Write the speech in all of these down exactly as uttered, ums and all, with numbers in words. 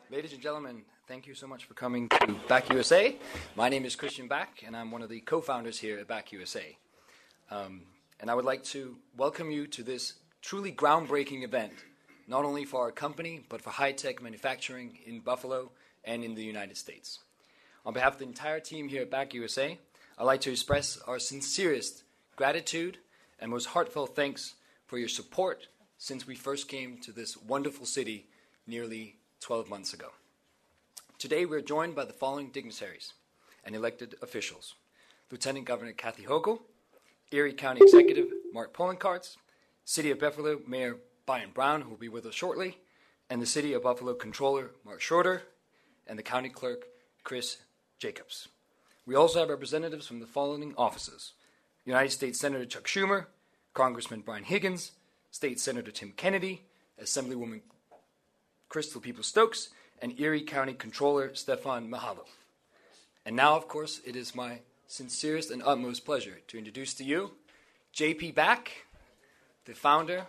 Ladies and gentlemen, thank you so much for coming to Back U S A. My name is Christian Back, and I'm one of the co-founders here at Back U S A. Um, and I would like to welcome you to this truly groundbreaking event, not only for our company, but for high-tech manufacturing in Buffalo and in the United States. On behalf of the entire team here at Back U S A, I'd like to express our sincerest gratitude and most heartfelt thanks for your support since we first came to this wonderful city nearly twelve months ago. Today we're joined by the following dignitaries and elected officials: Lieutenant Governor Kathy Hochul, Erie County Executive Mark Poloncarz, City of Buffalo Mayor Byron Brown, who will be with us shortly, and the City of Buffalo Controller Mark Schroeder, and the County Clerk Chris Jacobs. We also have representatives from the following offices: United States Senator Chuck Schumer, Congressman Brian Higgins, State Senator Tim Kennedy, Assemblywoman Crystal Peoples-Stokes, and Erie County Controller Stefan Mahalo. And now, of course, it is my sincerest and utmost pleasure to introduce to you J P Back, the founder,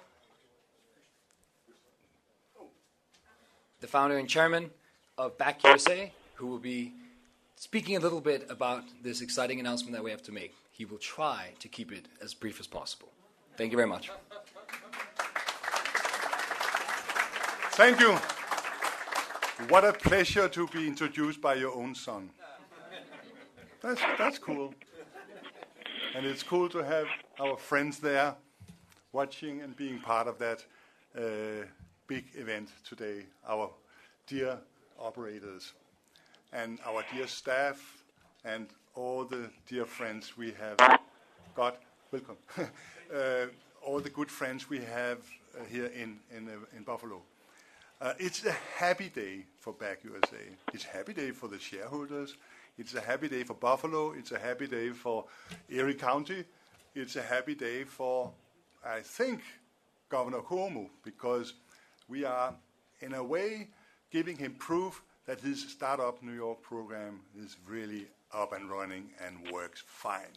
the founder and chairman of Back U S A, who will be speaking a little bit about this exciting announcement that we have to make. He will try to keep it as brief as possible. Thank you very much. Thank you. What a pleasure to be introduced by your own son. That's, that's cool. And it's cool to have our friends there watching and being part of that uh, big event today. Our dear operators and our dear staff and all the dear friends we have got. Welcome. uh, all the good friends we have uh, here in, in, uh, in Buffalo. Uh, it's a happy day for Back U S A. It's a happy day for the shareholders. It's a happy day for Buffalo. It's a happy day for Erie County. It's a happy day for, I think, Governor Cuomo, because we are, in a way, giving him proof that his Startup New York program is really up and running and works fine.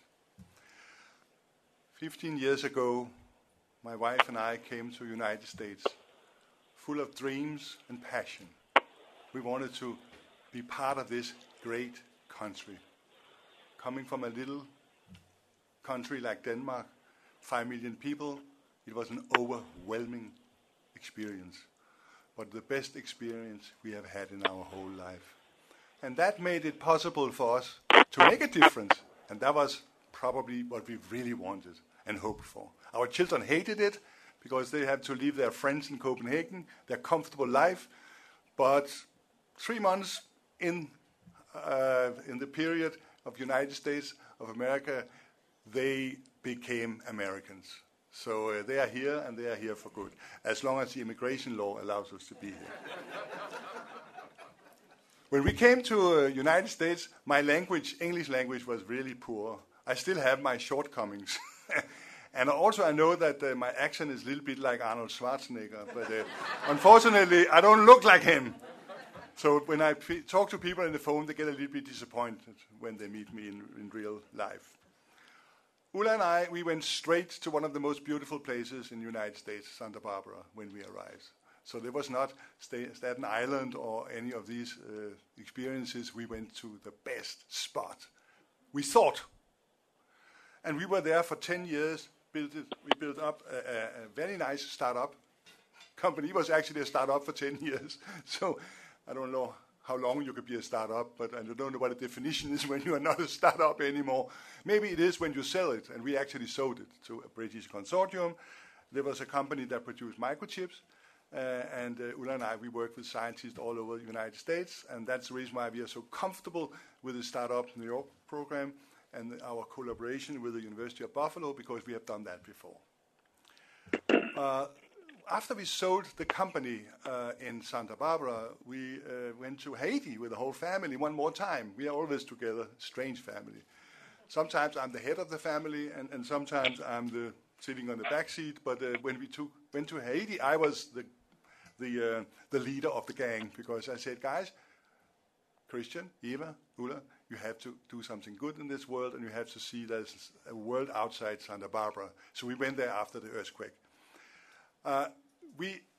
Fifteen years ago, my wife and I came to the United States full of dreams and passion. We wanted to be part of this great country. Coming from a little country like Denmark, five million people, it was an overwhelming experience, but the best experience we have had in our whole life. And that made it possible for us to make a difference, and that was probably what we really wanted and hoped for. Our children hated it, because they have to leave their friends in Copenhagen, their comfortable life. But three months in, uh, in the period of United States of America, they became Americans. So uh, they are here, and they are here for good, as long as the immigration law allows us to be here. When we came to uh, United States, my language, English language, was really poor. I still have my shortcomings. And also I know that uh, my accent is a little bit like Arnold Schwarzenegger, but uh, unfortunately I don't look like him. So when I p- talk to people on the phone, they get a little bit disappointed when they meet me in, in real life. Ulla and I, we went straight to one of the most beautiful places in the United States, Santa Barbara, when we arrived. So there was not St- Staten Island or any of these uh, experiences. We went to the best spot, we thought. And we were there for ten years. Built it, we built up a, a, a very nice startup company. It was actually a startup for ten years. So I don't know how long you could be a startup, but I don't know what the definition is when you are not a startup anymore. Maybe it is when you sell it, and we actually sold it to a British consortium. There was a company that produced microchips, uh, and uh, Ulla and I, we work with scientists all over the United States, and that's the reason why we are so comfortable with the Startup New York program and our collaboration with the University of Buffalo, because we have done that before. Uh, after we sold the company uh, in Santa Barbara, we uh, went to Haiti with the whole family one more time. We are always together, strange family. Sometimes I'm the head of the family, and, and sometimes I'm the sitting on the back seat. But uh, when we took, went to Haiti, I was the the uh, the leader of the gang, because I said, guys, Christian, Eva, Ulla, you have to do something good in this world, and you have to see there's a world outside Santa Barbara. So we went there after the earthquake. Uh, we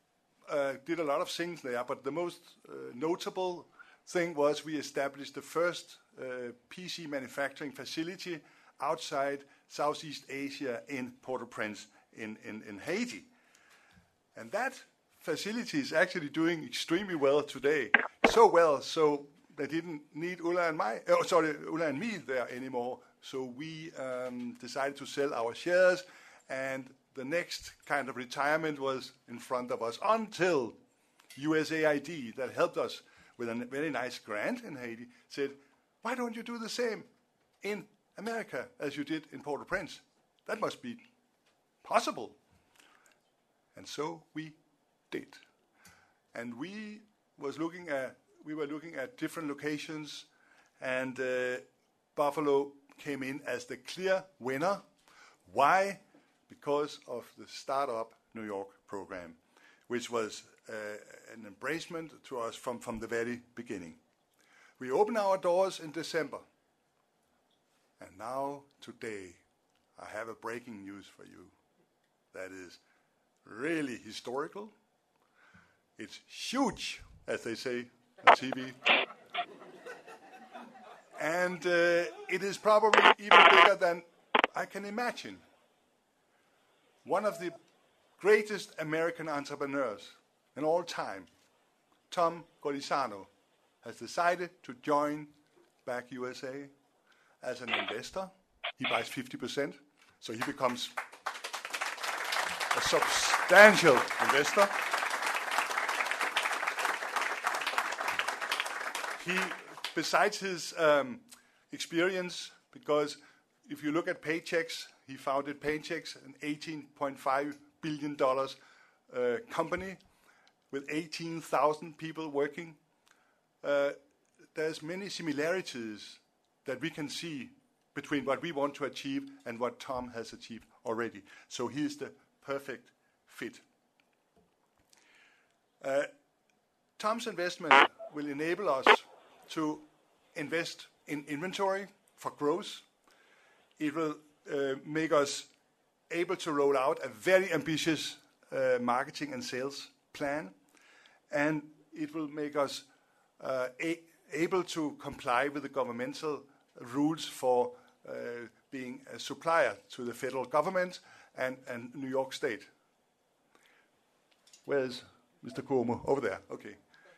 uh, did a lot of things there, but the most uh, notable thing was we established the first uh, P C manufacturing facility outside Southeast Asia in Port-au-Prince in, in, in Haiti. And that facility is actually doing extremely well today. So well, so they didn't need Ulla and, my, oh, sorry, Ulla and me there anymore. So we um, decided to sell our shares, and the next kind of retirement was in front of us until U S A I D, that helped us with a very nice grant in Haiti, said, why don't you do the same in America as you did in Port-au-Prince? That must be possible. And so we did. And we was looking at we were looking at different locations, and uh, Buffalo came in as the clear winner. Why? Because of the Startup New York program, which was uh, an embracement to us from, from the very beginning. We opened our doors in December. And now, today, I have a breaking news for you that is really historical. It's huge, as they say on T V. And uh, it is probably even bigger than I can imagine. One of the greatest American entrepreneurs in all time, Tom Golisano, has decided to join Back U S A as an investor. He buys fifty percent, so he becomes a substantial investor. He, besides his um, experience, because if you look at Paychex, he founded Paychex, an eighteen point five billion dollars uh, company with eighteen thousand people working. Uh, there's many similarities that we can see between what we want to achieve and what Tom has achieved already. So he is the perfect fit. Uh, Tom's investment will enable us to invest in inventory for growth. It will uh, make us able to roll out a very ambitious uh, marketing and sales plan, and it will make us uh, a- able to comply with the governmental rules for uh, being a supplier to the federal government and, and New York State. Where's Mister Cuomo? Over there. Okay.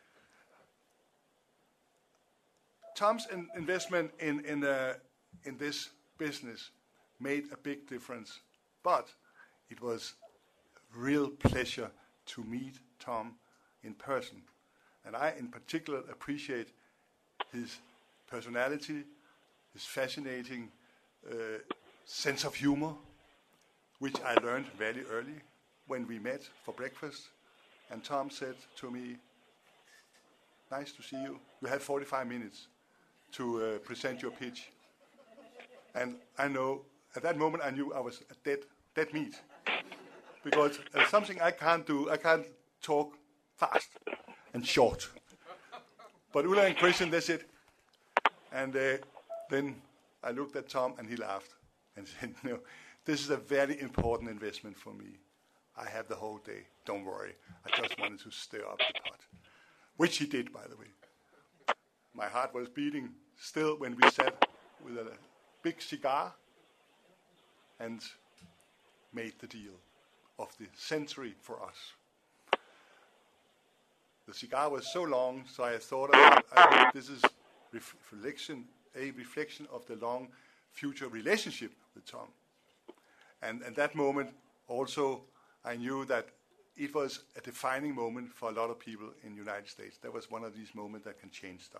Tom's in investment in in, uh, in this business made a big difference, but it was a real pleasure to meet Tom in person. And I, in particular, appreciate his personality, his fascinating uh, sense of humor, which I learned very early when we met for breakfast. And Tom said to me, nice to see you. You have forty-five minutes to uh, present your pitch. And I know, at that moment, I knew I was a dead, dead meat. Because uh, something I can't do, I can't talk fast and short. But Ulla and Christian, that's it. And uh, then I looked at Tom and he laughed and said, no, this is a very important investment for me. I have the whole day, don't worry. I just wanted to stir up the pot. Which he did, by the way. My heart was beating still when we sat with a big cigar and made the deal of the century for us. The cigar was so long, so I thought about, I hope this is ref- reflection, a reflection of the long future relationship with Tom. And at that moment, also, I knew that it was a defining moment for a lot of people in the United States. That was one of these moments that can change stuff.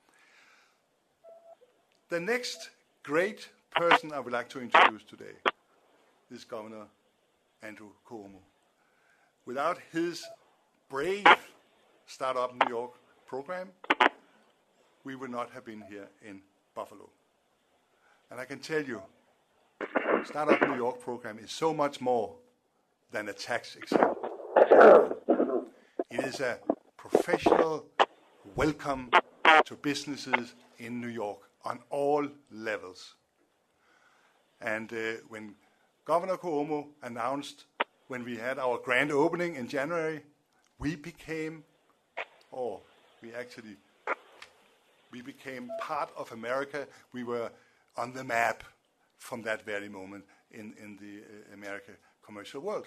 The next great person I would like to introduce today is Governor Andrew Cuomo. Without his brave Startup New York program, we would not have been here in Buffalo. And I can tell you, Startup New York program is so much more than a tax exempt. It is a professional welcome to businesses in New York on all levels. And uh, when Governor Cuomo announced, when we had our grand opening in January, we became, or we actually, we became part of America. We were on the map from that very moment in, in the uh, American commercial world.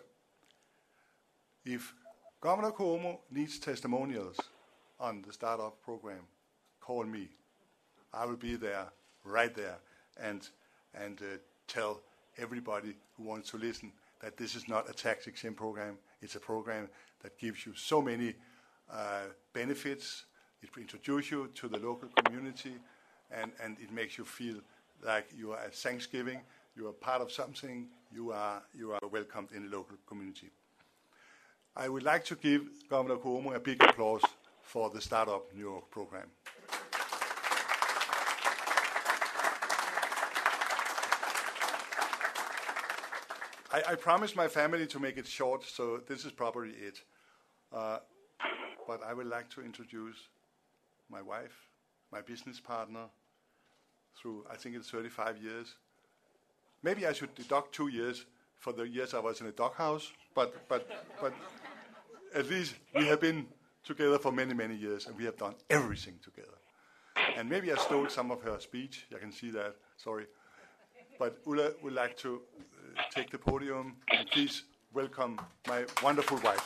If Governor Cuomo needs testimonials on the startup program, call me. I will be there, right there, and and uh, tell everybody who wants to listen that this is not a tax-exempt program. It's a program that gives you so many uh, benefits. It introduces you to the local community, and, and it makes you feel like you are at Thanksgiving, you are part of something, you are, you are welcomed in the local community. I would like to give Governor Cuomo a big applause for the Startup New York program. I, I promised my family to make it short, so this is probably it. Uh, but I would like to introduce my wife, my business partner, through, I think it's thirty-five years. Maybe I should deduct two years for the years I was in a doghouse, but, but, but at least we have been together for many, many years, and we have done everything together. And maybe I stole some of her speech. I can see that. Sorry. But Ulla would like to uh, take the podium, and please welcome my wonderful wife.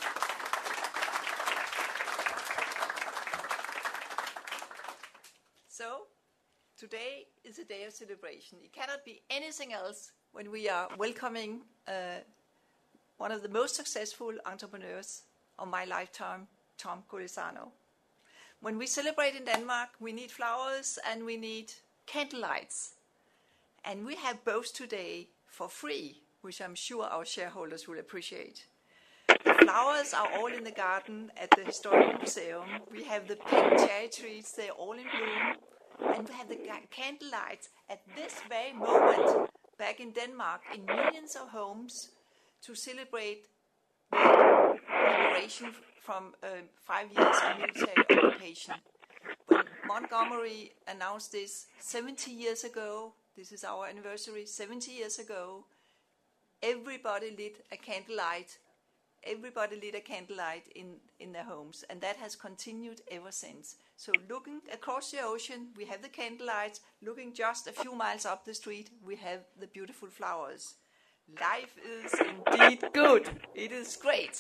So, today is a day of celebration. It cannot be anything else when we are welcoming uh, one of the most successful entrepreneurs of my lifetime, Tom Golisano. When we celebrate in Denmark, we need flowers and we need candlelights. And we have both today for free, which I'm sure our shareholders will appreciate. The flowers are all in the garden at the Historical Museum. We have the pink cherry trees, they're all in bloom. And we have the candlelights at this very moment back in Denmark in millions of homes to celebrate the liberation from uh, five years of military occupation. When Montgomery announced this seventy years ago, this is our anniversary, seventy years ago, everybody lit a candlelight. Everybody lit a candlelight in, in their homes, and that has continued ever since. So looking across the ocean, we have the candlelights. Looking just a few miles up the street, we have the beautiful flowers. Life is indeed good. It is great.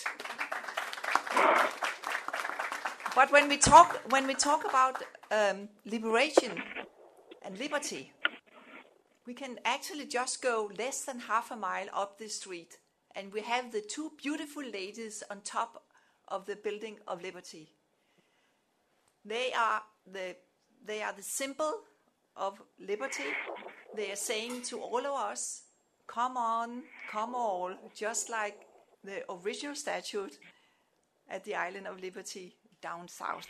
But when we talk, when we talk about um, liberation and liberty, we can actually just go less than half a mile up the street, and we have the two beautiful ladies on top of the Building of Liberty. They are the they are the symbol of liberty. They are saying to all of us, come on, come all, just like the original statute at the Island of Liberty down south.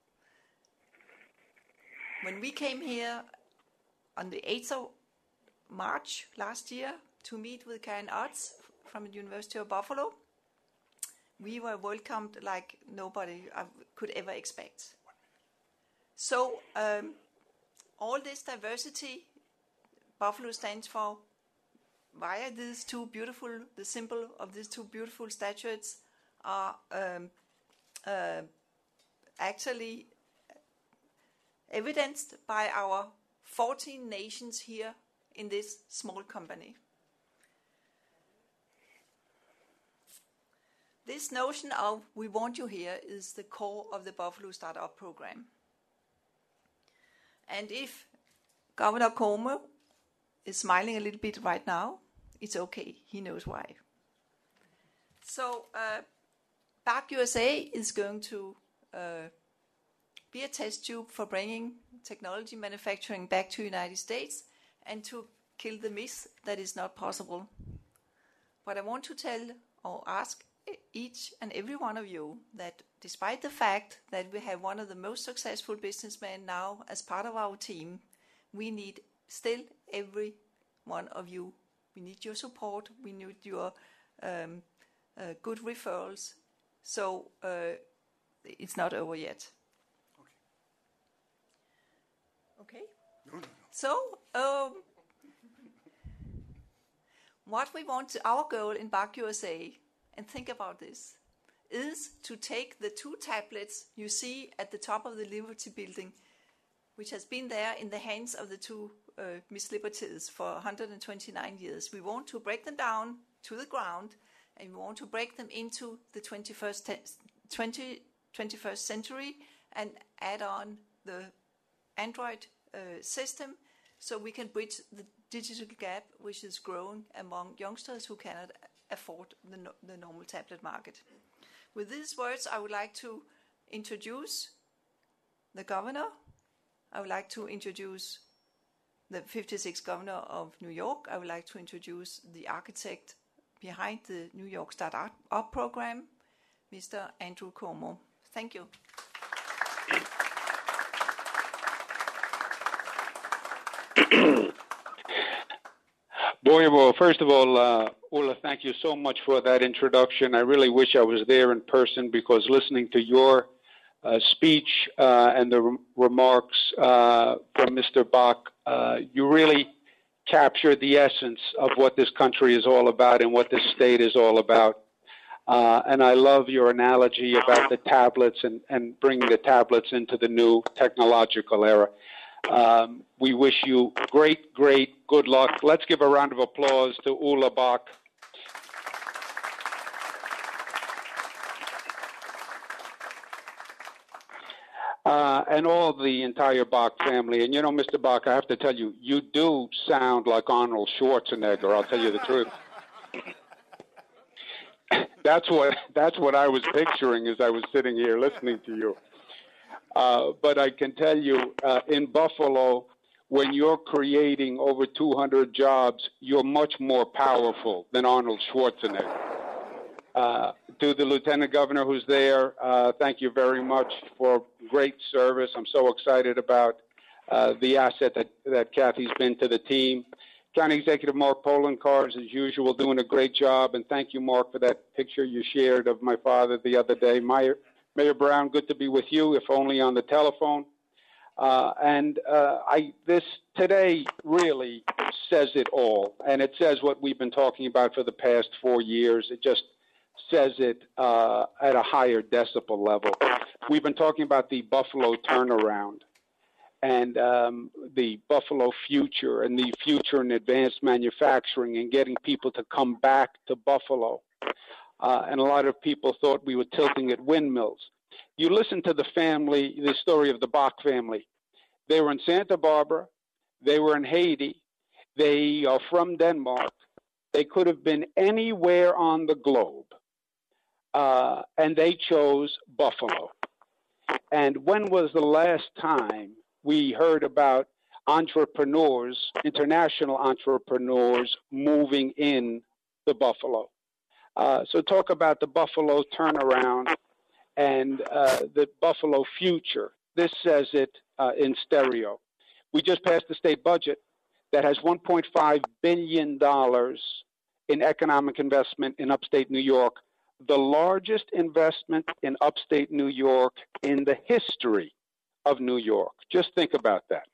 When we came here on the eighth of March last year to meet with Karen Otts from the University of Buffalo, we were welcomed like nobody could ever expect. So um, all this diversity Buffalo stands for via these two beautiful, the symbol of these two beautiful statues are um, uh, actually evidenced by our fourteen nations here in this small company. This notion of we want you here is the core of the Buffalo Startup Program. And if Governor Cuomo is smiling a little bit right now, it's okay. He knows why. So, uh, BarkUSA is going to uh, be a test tube for bringing technology manufacturing back to the United States and to kill the myth that is not possible. But I want to tell or ask each and every one of you that despite the fact that we have one of the most successful businessmen now as part of our team, we need still every one of you. We need your support. We need your um, uh, good referrals. So uh, it's not over yet. Okay. Okay. No, no, no. So um, what we want, to, our goal in BarkUSA, and think about this, is to take the two tablets you see at the top of the Liberty Building, which has been there in the hands of the two uh, Miss Liberties for one hundred twenty-nine years. We want to break them down to the ground, and we want to break them into the twenty-first, twenty, twenty-first century and add on the Android uh, system so we can bridge the digital gap which is growing among youngsters who cannot afford the, no, the normal tablet market. With these words, I would like to introduce the governor. I would like to introduce the fifty-sixth governor of New York. I would like to introduce the architect behind the New York Startup Up program, Mister Andrew Cuomo. Thank you. Boy, well, first of all, uh, Ulla, thank you so much for that introduction. I really wish I was there in person, because listening to your uh, speech uh, and the re- remarks uh, from Mister Bach, uh, you really captured the essence of what this country is all about and what this state is all about. Uh, and I love your analogy about the tablets and, and bringing the tablets into the new technological era. Um, we wish you great, great good luck. Let's give a round of applause to Ulla Bach. Uh, and all the entire Bach family. And you know, Mister Bach, I have to tell you, you do sound like Arnold Schwarzenegger, I'll tell you the truth. That's what, that's what I was picturing as I was sitting here listening to you. Uh, but I can tell you, uh, in Buffalo, when you're creating over two hundred jobs, you're much more powerful than Arnold Schwarzenegger. Uh, to the Lieutenant Governor who's there, uh, thank you very much for great service. I'm so excited about uh, the asset that, that Kathy's been to the team. County Executive Mark Poloncarz, as usual, doing a great job. And thank you, Mark, for that picture you shared of my father the other day. Mayor, Mayor Brown, good to be with you, if only on the telephone. Uh, and uh, I, this today really says it all. And it says what we've been talking about for the past four years. It just says it uh, at a higher decibel level. We've been talking about the Buffalo turnaround and um, the Buffalo future and the future in advanced manufacturing and getting people to come back to Buffalo. Uh, and a lot of people thought we were tilting at windmills. You listen to the family, the story of the Bach family. They were in Santa Barbara. They were in Haiti. They are from Denmark. They could have been anywhere on the globe. Uh, and they chose Buffalo. And when was the last time we heard about entrepreneurs, international entrepreneurs, moving in to Buffalo? Uh, so talk about the Buffalo turnaround and uh, the Buffalo future. This says it uh, in stereo. We just passed the state budget that has one point five billion dollars in economic investment in upstate New York, the largest investment in upstate New York in the history of New York. Just think about that.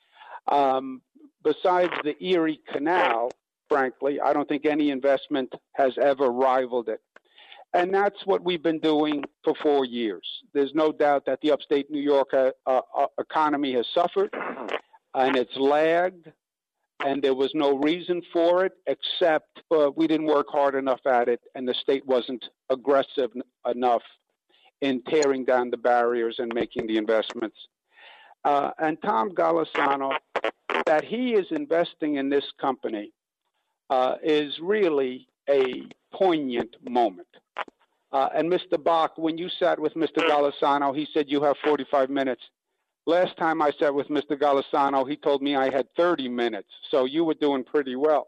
Um, besides the Erie Canal, frankly, I don't think any investment has ever rivaled it. And that's what we've been doing for four years. There's no doubt that the upstate New York uh, uh, economy has suffered and it's lagged, and there was no reason for it except uh, we didn't work hard enough at it, and the state wasn't aggressive n- enough in tearing down the barriers and making the investments. Uh, and Tom Golisano, that he is investing in this company uh, is really a poignant moment. Uh, and Mister Bach, when you sat with Mister Golisano, he said you have forty-five minutes. Last time I sat with Mister Golisano, he told me I had thirty minutes, so you were doing pretty well.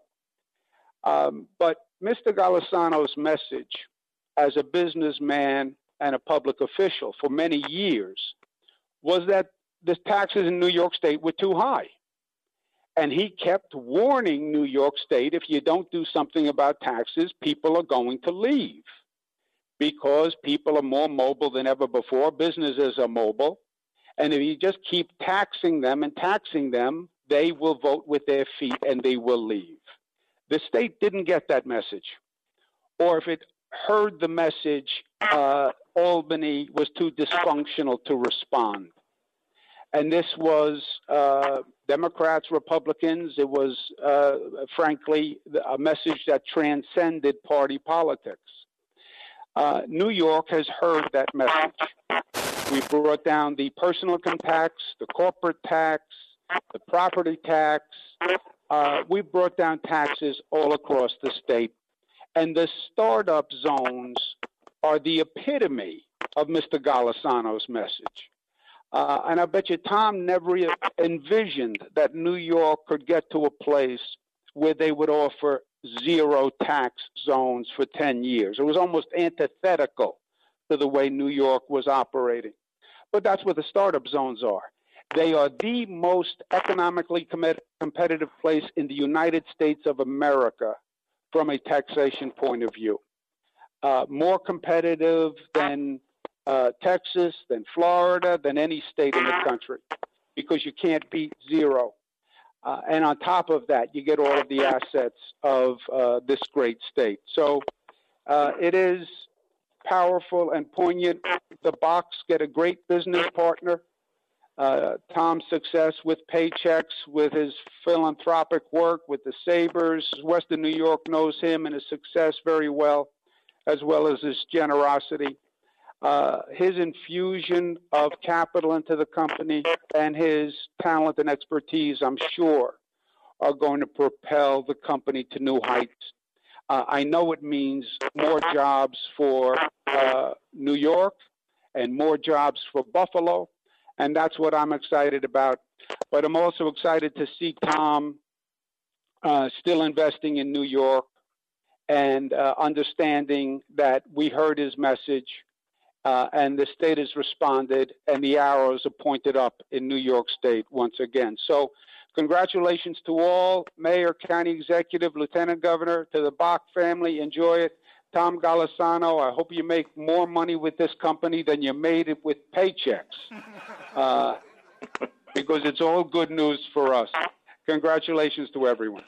Um, but Mister Golisano's message as a businessman and a public official for many years was that the taxes in New York State were too high. And he kept warning New York State, if you don't do something about taxes, people are going to leave because people are more mobile than ever before. Businesses are mobile. And if you just keep taxing them and taxing them, they will vote with their feet and they will leave. The state didn't get that message. Or if it heard the message, uh, Albany was too dysfunctional to respond. And this was uh, Democrats, Republicans. It was, uh, frankly, a message that transcended party politics. Uh, New York has heard that message. We brought down the personal income tax, the corporate tax, the property tax. Uh, we brought down taxes all across the state. And the startup zones are the epitome of Mister Golisano's message. Uh, and I bet you Tom never envisioned that New York could get to a place where they would offer zero tax zones for ten years. It was almost antithetical to the way New York was operating. But that's what the startup zones are. They are the most economically com- competitive place in the United States of America from a taxation point of view. Uh, more competitive than uh, Texas, than Florida, than any state in the country, because you can't beat zero. Uh, and on top of that, you get all of the assets of uh, this great state. So uh, it is powerful and poignant. The Bachs get a great business partner. Uh, Tom's success with Paychex, with his philanthropic work, with the Sabres. Western New York knows him and his success very well, as well as his generosity. Uh, his infusion of capital into the company and his talent and expertise, I'm sure, are going to propel the company to new heights. Uh, I know it means more jobs for uh, New York and more jobs for Buffalo, and that's what I'm excited about. But I'm also excited to see Tom uh, still investing in New York and uh, understanding that we heard his message. Uh, and the state has responded, and the arrows are pointed up in New York State once again. So congratulations to all, Mayor, County Executive, Lieutenant Governor, to the Bach family. Enjoy it. Tom Golisano, I hope you make more money with this company than you made it with Paychex, uh, because it's all good news for us. Congratulations to everyone.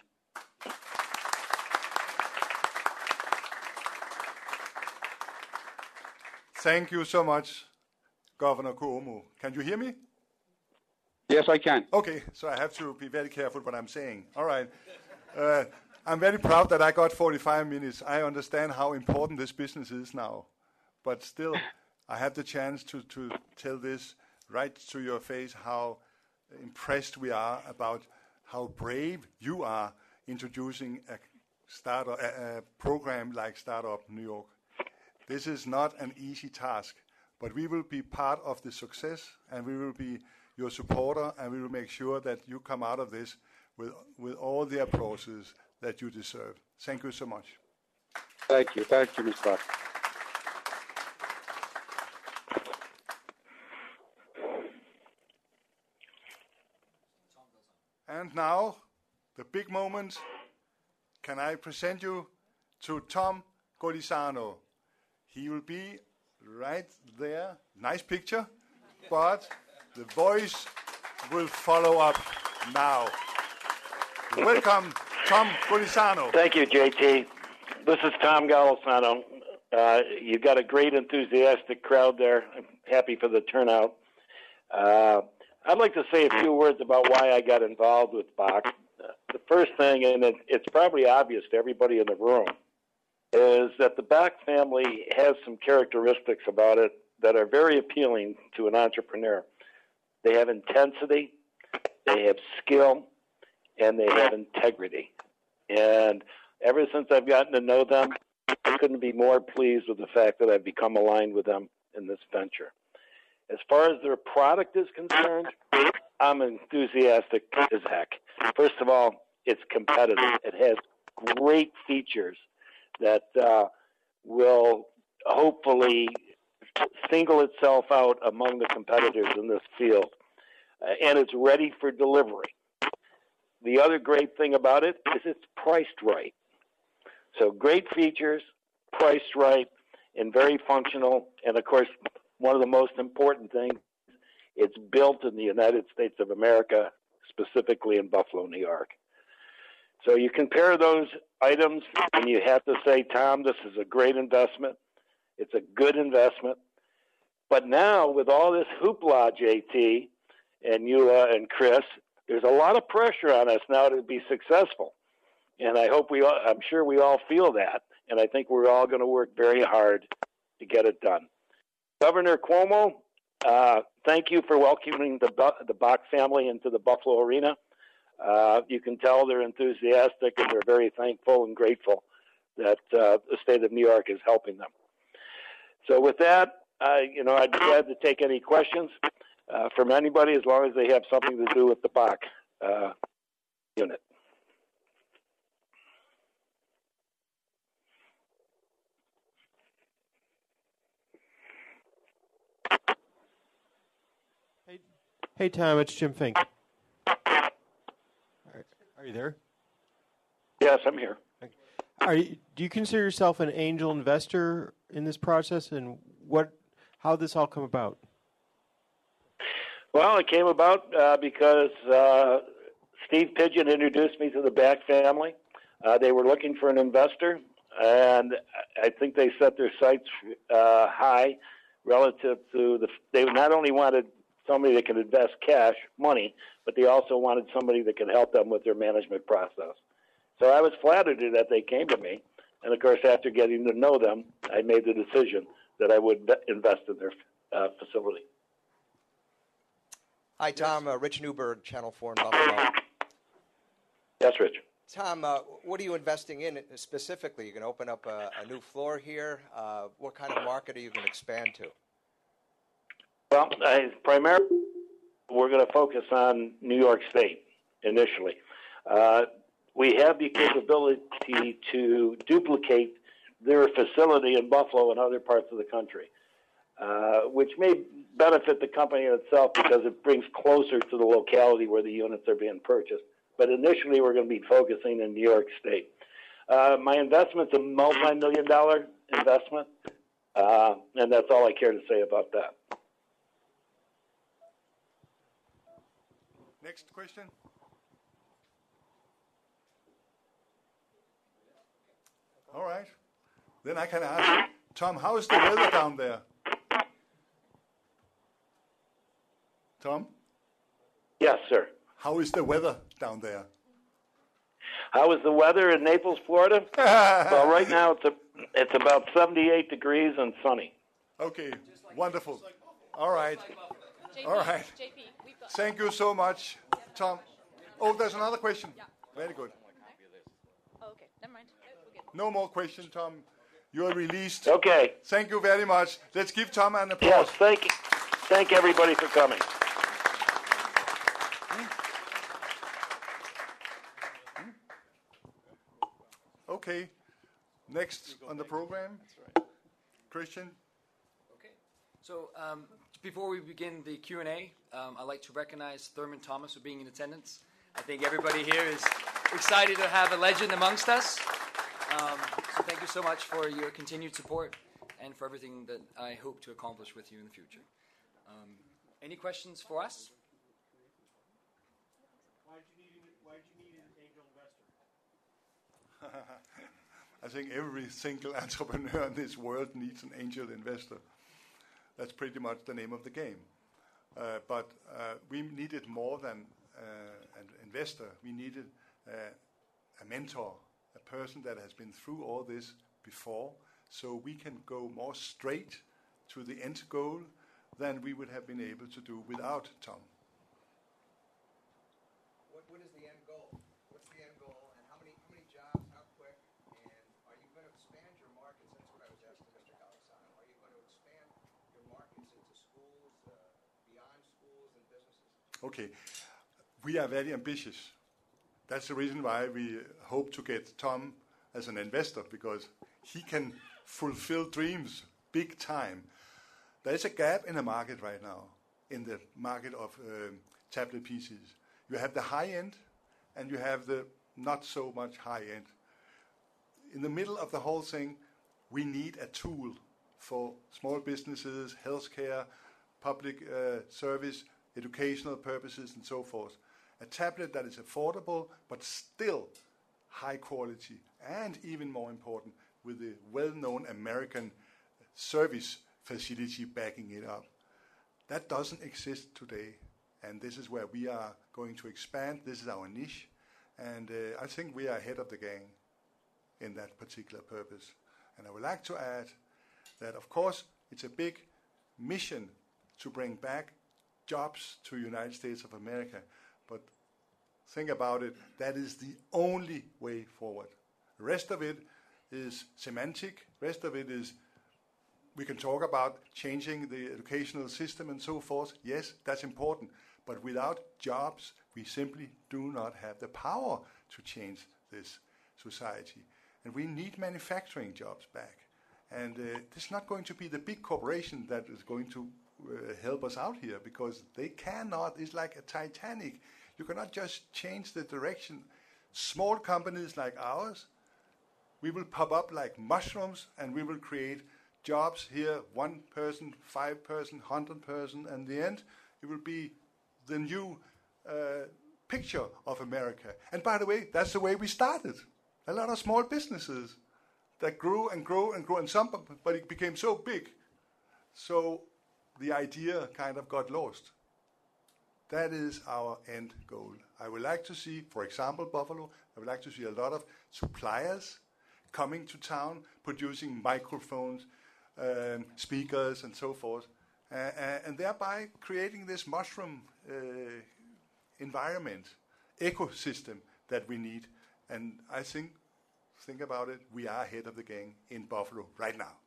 Thank you so much, Governor Cuomo. Can you hear me? Yes, I can. Okay, so I have to be very careful what I'm saying. All right. Uh, I'm very proud that I got forty-five minutes. I understand how important this business is now. But still, I have the chance to, to tell this right to your face, how impressed we are about how brave you are introducing a, startup, a, a program like Startup New York. This is not an easy task, but we will be part of the success, and we will be your supporter, and we will make sure that you come out of this with, with all the applauses that you deserve. Thank you so much. Thank you. Thank you, Miz Bach. And now, the big moment. Can I present you to Tom Golisano? He will be right there. Nice picture, but the voice will follow up now. Welcome, Tom Golisano. Thank you, J T. This is Tom Golisano. Uh, you've got a great, enthusiastic crowd there. I'm happy for the turnout. Uh, I'd like to say a few words about why I got involved with Bach. Uh, the first thing, and it, it's probably obvious to everybody in the room, is that the Bach family has some characteristics about it that are very appealing to an entrepreneur. They have intensity, they have skill, and they have integrity. And ever since I've gotten to know them, I couldn't be more pleased with the fact that I've become aligned with them in this venture. As far as their product is concerned, I'm enthusiastic as heck. First of all, it's competitive. It has great features that uh, will hopefully single itself out among the competitors in this field. Uh, and it's ready for delivery. The other great thing about it is it's priced right. So great features, priced right, and very functional. And of course, one of the most important things, it's built in the United States of America, specifically in Buffalo, New York. So you compare those items, and you have to say, Tom, this is a great investment. It's a good investment. But now, with all this hoopla, J T, and Eula and Chris, there's a lot of pressure on us now to be successful. And I hope we all, I'm sure we all feel that. And I think we're all going to work very hard to get it done. Governor Cuomo, uh, thank you for welcoming the, the Bach family into the Buffalo Arena. Uh, you can tell they're enthusiastic and they're very thankful and grateful that uh, the state of New York is helping them. So with that, uh, you know, I'd be glad to take any questions uh, from anybody as long as they have something to do with the Bach uh, unit. Hey, hey, Tom, it's Jim Fink. Are, are you there? Yes, I'm here. Are you, do you consider yourself an angel investor in this process, and what, how did this all come about? Well, it came about uh, because uh, Steve Pigeon introduced me to the Bach family. Uh, they were looking for an investor, and I think they set their sights uh, high relative to the. They not only wanted somebody that could invest cash, money, but they also wanted somebody that could help them with their management process. So I was flattered that they came to me. And, of course, after getting to know them, I made the decision that I would invest in their uh, facility. Hi, Tom. Uh, Rich Newberg, Channel four in Buffalo. Yes, Rich. Tom, uh, what are you investing in specifically? You're going to open up a, a new floor here. Uh, what kind of market are you going to expand to? Well, I, primarily, we're going to focus on New York State initially. Uh, we have the capability to duplicate their facility in Buffalo and other parts of the country, uh, which may benefit the company in itself because it brings closer to the locality where the units are being purchased. But initially, we're going to be focusing in New York State. Uh, my investment's a multi-million dollar investment, uh, and that's all I care to say about that. Next question. All right. Then I can ask, Tom, how is the weather down there? Tom? Yes, sir. How is the weather down there? How is the weather in Naples, Florida? Well, right now it's a, it's about seventy-eight degrees and sunny. Okay, wonderful. All right. All right. Thank you so much, Tom. Oh, there's another question. Very good. Oh, okay, never mind. No more questions, Tom. You are released. Okay. Thank you very much. Let's give Tom an applause. Yes, thank you. Thank everybody for coming. Okay. Next on the program, Christian. Okay. So um, before we begin the Q and A, um, I'd like to recognize Thurman Thomas for being in attendance. I think everybody here is excited to have a legend amongst us. Um, so thank you so much for your continued support and for everything that I hope to accomplish with you in the future. Um, any questions for us? Why did you need, why did you need an angel investor? I think every single entrepreneur in this world needs an angel investor. That's pretty much the name of the game. Uh, but uh, we needed more than uh, an investor. We needed uh, a mentor, a person that has been through all this before, so we can go more straight to the end goal than we would have been able to do without Tom. What, what is the end goal? What's the end goal, and how many how many jobs, how quick, and are you going to expand your markets? That's what I was asking Mister Calassano. Are you going to expand your markets into schools, uh, beyond schools and businesses? Okay, we are very ambitious. That's the reason why we hope to get Tom as an investor, because he can fulfill dreams big time. There is a gap in the market right now, in the market of um, tablet P Cs. You have the high end, and you have the not so much high end. In the middle of the whole thing, we need a tool for small businesses, healthcare, public uh, service, educational purposes, and so forth. A tablet that is affordable, but still high quality, and even more important, with the well-known American service facility backing it up. That doesn't exist today, and this is where we are going to expand. This is our niche, and uh, I think we are ahead of the gang in that particular purpose. And I would like to add that, of course, it's a big mission to bring back jobs to the United States of America, but think about it, that is the only way forward. The rest of it is semantic, rest of it is, we can talk about changing the educational system and so forth. Yes, that's important, but without jobs, we simply do not have the power to change this society. And we need manufacturing jobs back. And uh, it's not going to be the big corporation that is going to uh, help us out here, because they cannot. It's like a Titanic. You cannot just change the direction. Small companies like ours, we will pop up like mushrooms, and we will create jobs here, one person, five person, hundred person, and in the end, it will be the new uh, picture of America. And by the way, that's the way we started. A lot of small businesses that grew and grew and grew, and some, but it became so big. So the idea kind of got lost. That is our end goal. I would like to see, for example, Buffalo, I would like to see a lot of suppliers coming to town, producing microphones, um, speakers, and so forth, uh, and thereby creating this mushroom uh, environment, ecosystem that we need. And I think, think about it, we are ahead of the game in Buffalo right now.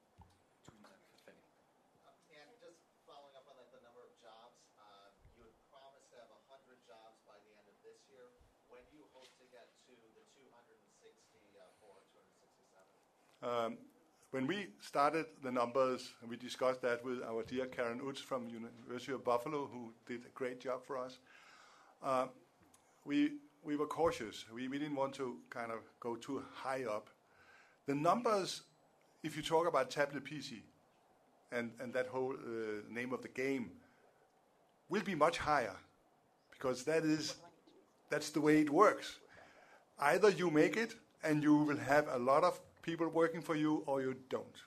And just following up on that, the number of jobs, uh, you had promised to have one hundred jobs by the end of this year. When do you hope to get to the two hundred sixty-four, two hundred sixty-seven? Um, when we started the numbers, and we discussed that with our dear Karen Utz from University of Buffalo, who did a great job for us, uh, we we were cautious. We, we didn't want to kind of go too high up. The numbers, if you talk about tablet P C and, and that whole uh, name of the game, will be much higher, because that is that's the way it works. Either you make it and you will have a lot of people working for you, or you don't.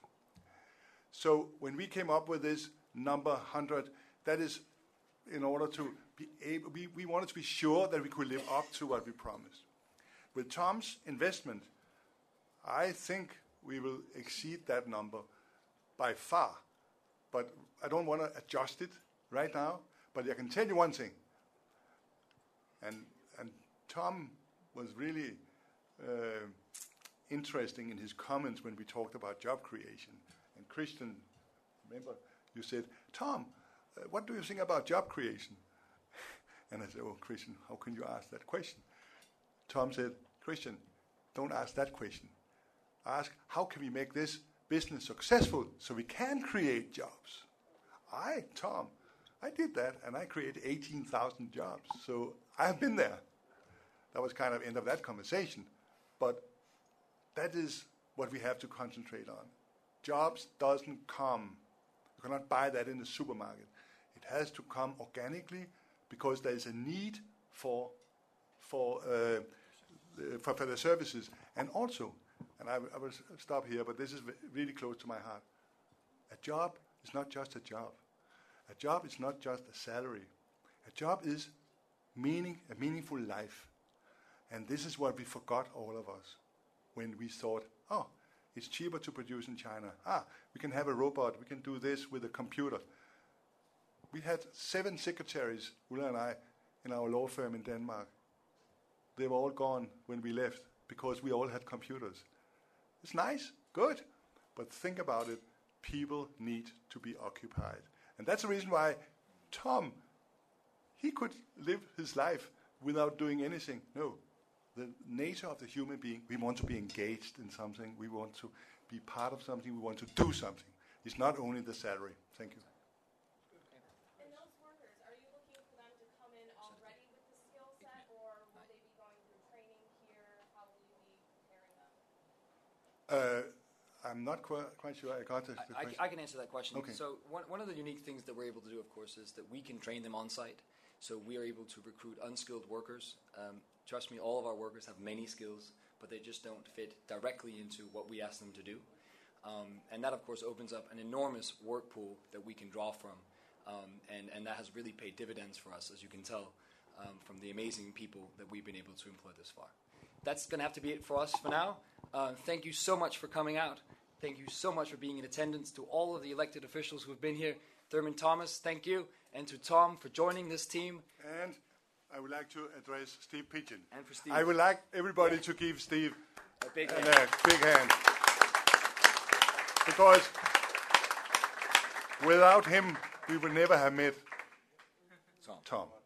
So when we came up with this number one hundred, that is in order to be able, we, we wanted to be sure that we could live up to what we promised. With Tom's investment, I think we will exceed that number by far. But I don't want to adjust it right now, but I can tell you one thing. And, and Tom was really uh, interesting in his comments when we talked about job creation. And Christian, remember, you said, Tom, uh, what do you think about job creation? And I said, oh, Christian, how can you ask that question? Tom said, Christian, don't ask that question. Ask, how can we make this business successful so we can create jobs? I, Tom, I did that, and I created eighteen thousand jobs. So I've been there. That was kind of end of that conversation. But that is what we have to concentrate on. Jobs doesn't come. You cannot buy that in the supermarket. It has to come organically, because there is a need for for uh, for, for the services. And also, and I, I will stop here, but this is really close to my heart. A job is not just a job. A job is not just a salary. A job is meaning, a meaningful life. And this is what we forgot, all of us, when we thought, oh, it's cheaper to produce in China. Ah, we can have a robot. We can do this with a computer. We had seven secretaries, Ulla and I, in our law firm in Denmark. They were all gone when we left, because we all had computers. It's nice, good, but think about it. People need to be occupied. And that's the reason why Tom, he could live his life without doing anything. No, the nature of the human being, we want to be engaged in something. We want to be part of something. We want to do something. It's not only the salary. Thank you. And those workers, are you looking for them to come in already with the skill set, or will they be going through training here? How will you be preparing them? Uh, I'm not quite, quite sure I got the, the I, question. I can answer that question. Okay. So one, one of the unique things that we're able to do, of course, is that we can train them on site. So we are able to recruit unskilled workers. Um, trust me, all of our workers have many skills, but they just don't fit directly into what we ask them to do. Um, and that, of course, opens up an enormous work pool that we can draw from. Um, and, and that has really paid dividends for us, as you can tell, um, from the amazing people that we've been able to employ this far. That's going to have to be it for us for now. Uh, thank you so much for coming out. Thank you so much for being in attendance. To all of the elected officials who have been here, Thurman Thomas, thank you. And to Tom for joining this team. And I would like to address Steve Pigeon. And for Steve. I would like everybody to give Steve a big a hand. big hand. Because without him, we would never have met Tom. Tom.